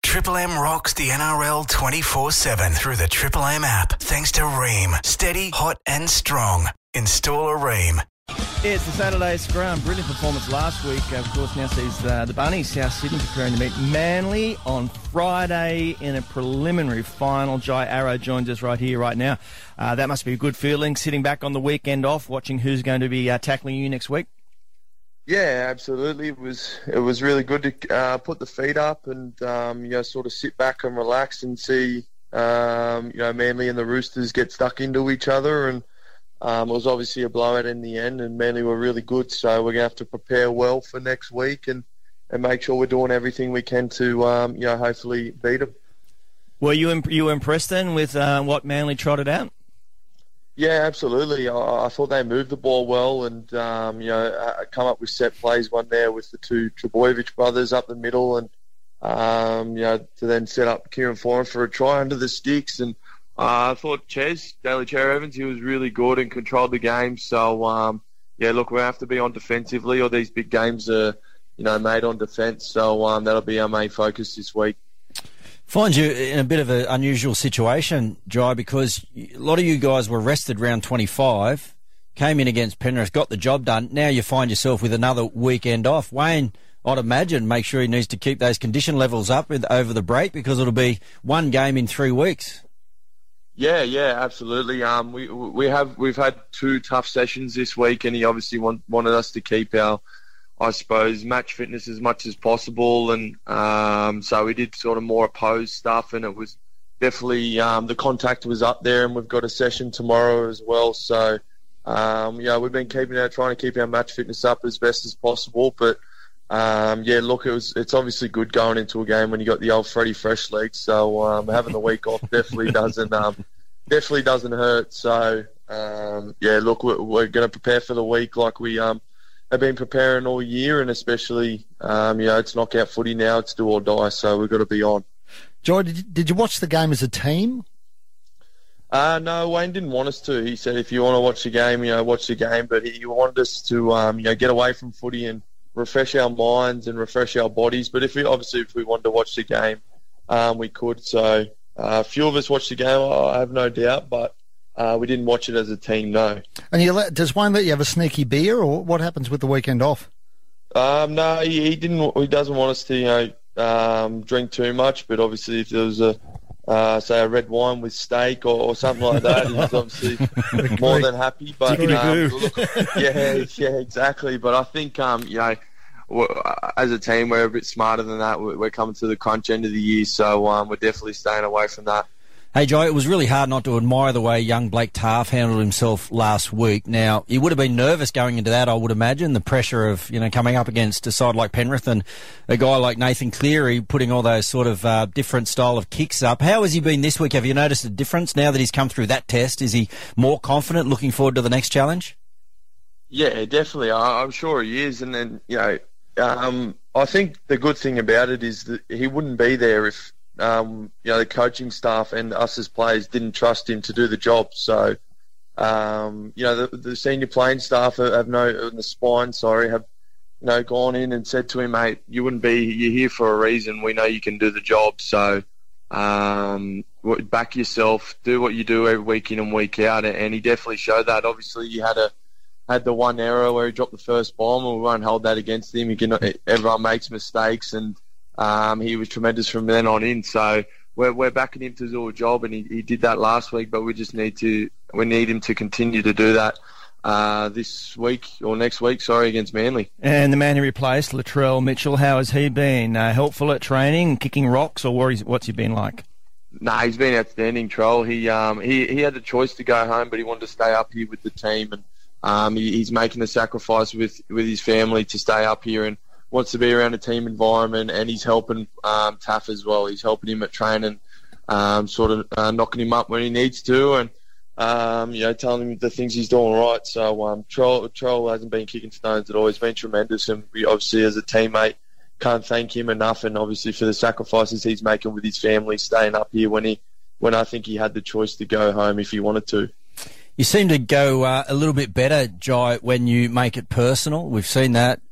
Triple M rocks the NRL 24/7 through the Triple M app. Thanks to Rheem. Steady, hot and strong. Install a Rheem. It's the Saturday Scrum. Brilliant performance last week. Of course, now sees the Bunnies, South Sydney, preparing to meet Manly on Friday in a preliminary final. Jai Arrow joins us right here, right now. That must be a good feeling, sitting back on the weekend off, watching who's going to be tackling you next week. Yeah, absolutely. It was really good to put the feet up and sort of sit back and relax and see Manly and the Roosters get stuck into each other, and it was obviously a blowout in the end, and Manly were really good. So we're going to have to prepare well for next week and make sure we're doing everything we can to hopefully beat them. Were you impressed then with what Manly trotted out? Yeah, absolutely. I thought they moved the ball well and, come up with set plays, one there with the two Trbojevic brothers up the middle and, to then set up Kieran Foran for a try under the sticks. And I thought Daly Cherry Evans, he was really good and controlled the game. So, look, we have to be on defensively, or these big games are, made on defence. So that'll be our main focus this week. Find you in a bit of an unusual situation, Jai, because a lot of you guys were rested round 25, came in against Penrith, got the job done. Now you find yourself with another weekend off. Wayne, I'd imagine, make sure he needs to keep those condition levels up over the break, because it'll be one game in 3 weeks. Yeah, absolutely. We've had 2 tough sessions this week, and he obviously wanted us to keep our, I suppose, match fitness as much as possible, and so we did sort of more opposed stuff, and it was definitely the contact was up there, and we've got a session tomorrow as well. So we've been trying to keep our match fitness up as best as possible. But look, it's obviously good going into a game when you got the old Freddie Fresh leg. So having the week off definitely doesn't hurt. So look, we're going to prepare for the week like we have been preparing all year, and especially, it's knockout footy now, it's do or die, so we've got to be on. Joy, did you watch the game as a team? No, Wayne didn't want us to. He said if you want to watch the game, watch the game, but he wanted us to, get away from footy and refresh our minds and refresh our bodies. But if we wanted to watch the game, we could. So a few of us watched the game, I have no doubt, but we didn't watch it as a team, no. And does Wayne let you have a sneaky beer, or what happens with the weekend off? No, he didn't. He doesn't want us to, drink too much. But obviously, if there was a red wine with steak or something like that, he's obviously more than happy. But exactly. But I think as a team, we're a bit smarter than that. We're coming to the crunch end of the year, so we're definitely staying away from that. Hey, Jai, it was really hard not to admire the way young Blake Taaffe handled himself last week. Now, you would have been nervous going into that, I would imagine, the pressure of, coming up against a side like Penrith and a guy like Nathan Cleary putting all those sort of different style of kicks up. How has he been this week? Have you noticed a difference now that he's come through that test? Is he more confident, looking forward to the next challenge? Yeah, definitely. I'm sure he is. And then, I think the good thing about it is that he wouldn't be there if the coaching staff and us as players didn't trust him to do the job. So, the senior playing staff have gone in and said to him, mate, you're here for a reason. We know you can do the job. So, back yourself, do what you do every week in and week out. And he definitely showed that. Obviously, he had the one error where he dropped the first bomb, and we won't hold that against him. Everyone makes mistakes, and he was tremendous from then on in. So we're backing him to do a job, and he did that last week. But we just need him to continue to do that this week or next week. Against Manly. And the man he replaced, Latrell Mitchell, how has he been? Helpful at training, kicking rocks, or what's he been like? Nah, he's been outstanding, Troll. He had the choice to go home, but he wanted to stay up here with the team, and he's making the sacrifice with his family to stay up here and wants to be around a team environment, and he's helping Taff as well. He's helping him at training, knocking him up when he needs to, and telling him the things he's doing right. So Troll hasn't been kicking stones at all. He's been tremendous, and we obviously as a teammate can't thank him enough, and obviously for the sacrifices he's making with his family, staying up here when I think he had the choice to go home if he wanted to. You seem to go a little bit better, Jai, when you make it personal. We've seen that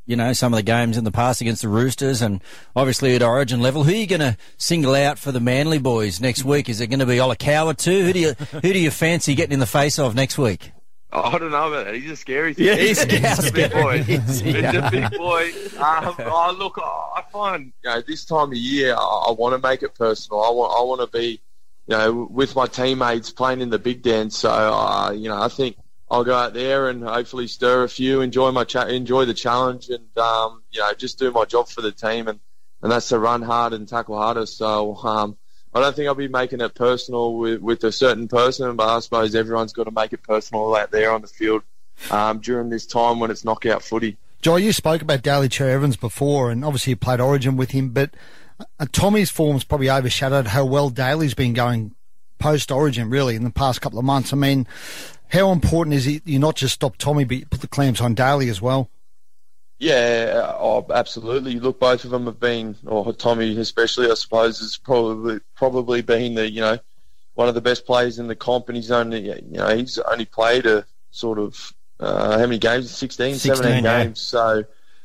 some of the games in the past against the Roosters and obviously at Origin level. Who are you going to single out for the Manly boys next week? Is it going to be Olakawa too? Who do you fancy getting in the face of next week? I don't know about that. He's a scary thing. Yeah, he's a big boy. He's a big boy. Look, I find this time of year I want to make it personal. I want to be with my teammates playing in the big dance. So I think I'll go out there and hopefully stir a few, enjoy the challenge, and just do my job for the team, and that's to run hard and tackle harder. So I don't think I'll be making it personal with a certain person, but I suppose everyone's got to make it personal out there on the field during this time when it's knockout footy. Joy, you spoke about Daly Cherry Evans before, and obviously you played Origin with him, but Tommy's form's probably overshadowed how well Daly's been going post-Origin, really, in the past couple of months. I mean, how important is it you not just stop Tommy, but you put the clamps on Daly as well? Yeah, absolutely. Look, both of them have been, or Tommy especially, I suppose, has probably been the one of the best players in the comp, and he's only played a sort of how many games? 17 games. So,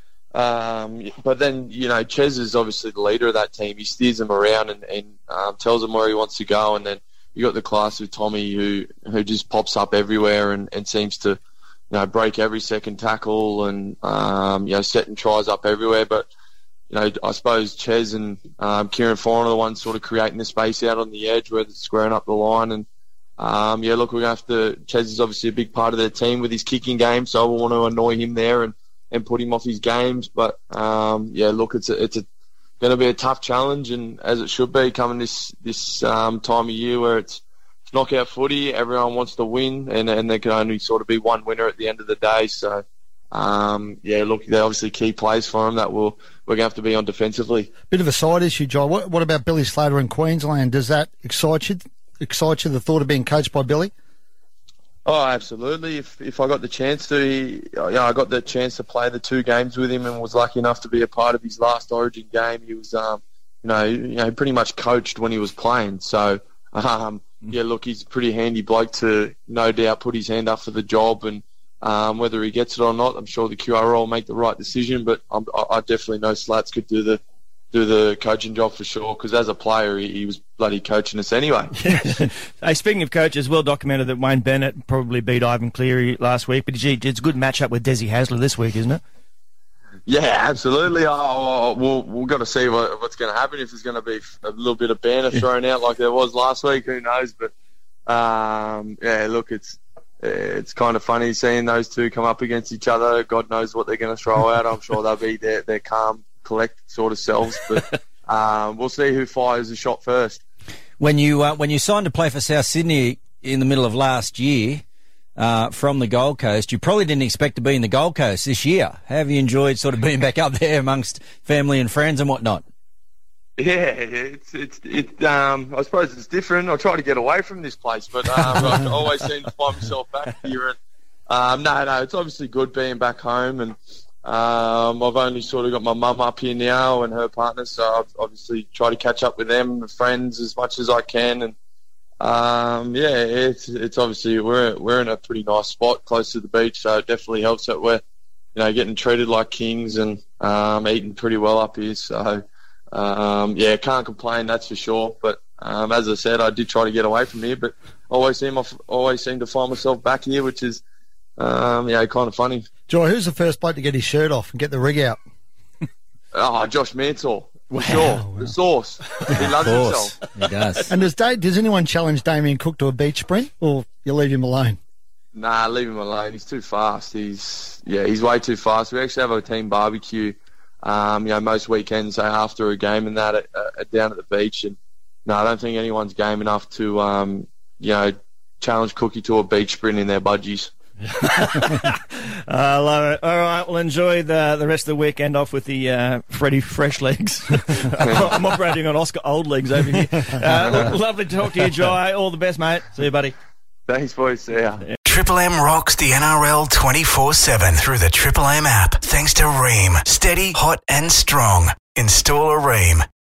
but then Ches is obviously the leader of that team. He steers them around and tells them where he wants to go, and then you got the class of Tommy who just pops up everywhere and seems to break every second tackle and setting tries up everywhere. But I suppose Ches and Kieran Foran are the ones sort of creating the space out on the edge where they're squaring up the line. And look, we're going to have to. Ches is obviously a big part of their team with his kicking game, so we want to annoy him there and put him off his games. But look, it's going to be a tough challenge, and as it should be coming this time of year where it's knockout footy, everyone wants to win, and there can only sort of be one winner at the end of the day. So, look, they're obviously key plays for them that we're going to have to be on defensively. Bit of a side issue, Joel. What about Billy Slater in Queensland? Does that excite you, the thought of being coached by Billy? Oh, absolutely. If I got the chance to, I got the chance to play the 2 games with him and was lucky enough to be a part of his last Origin game. He was, pretty much coached when he was playing. So, look, he's a pretty handy bloke to no doubt put his hand up for the job, and whether he gets it or not, I'm sure the QRL will make the right decision. But I definitely know Slats could do the coaching job for sure, because as a player he was bloody coaching us anyway. Hey, speaking of coaches, well documented that Wayne Bennett probably beat Ivan Cleary last week, but it's a good matchup with Desi Hasler this week, isn't it? Yeah, absolutely. We've got to see what's going to happen. If there's going to be a little bit of banner thrown out like there was last week, who knows? But look, it's kind of funny seeing those two come up against each other. God knows what they're going to throw out. I'm sure they'll be their calm, collected sort of selves. But we'll see who fires the shot first. When you signed to play for South Sydney in the middle of last year, from the Gold Coast, you probably didn't expect to be in the Gold Coast this year. How have you enjoyed sort of being back up there amongst family and friends and whatnot? Yeah, I suppose it's different. I try to get away from this place, but I always seem to find myself back here. And no, it's obviously good being back home, and I've only sort of got my mum up here now and her partner, so I've obviously tried to catch up with them, the friends, as much as I can, and it's obviously we're in a pretty nice spot close to the beach, so it definitely helps that we're getting treated like kings and eating pretty well up here. So can't complain, that's for sure. But as I said, I did try to get away from here, but always seem to find myself back here, which is kind of funny. Joy, who's the first bloke to get his shirt off and get the rig out? Josh Mansell. For sure. The sauce. He loves himself. He does. And does anyone challenge Damien Cook to a beach sprint, or you leave him alone? Nah, leave him alone. He's too fast. He's way too fast. We actually have a team barbecue, most weekends after a game and that down at the beach. And no, I don't think anyone's game enough to, challenge Cookie to a beach sprint in their budgies. I love it. All right, well, enjoy the rest of the weekend off with the Freddie Fresh Legs. I'm operating on Oscar Old Legs over here. Lovely to talk to you, Jai. All the best, mate. See you, buddy. Thanks, boys. See ya. Triple M rocks the NRL 24/7 through the Triple M app. Thanks to Ream. Steady, hot and strong. Install a Ream.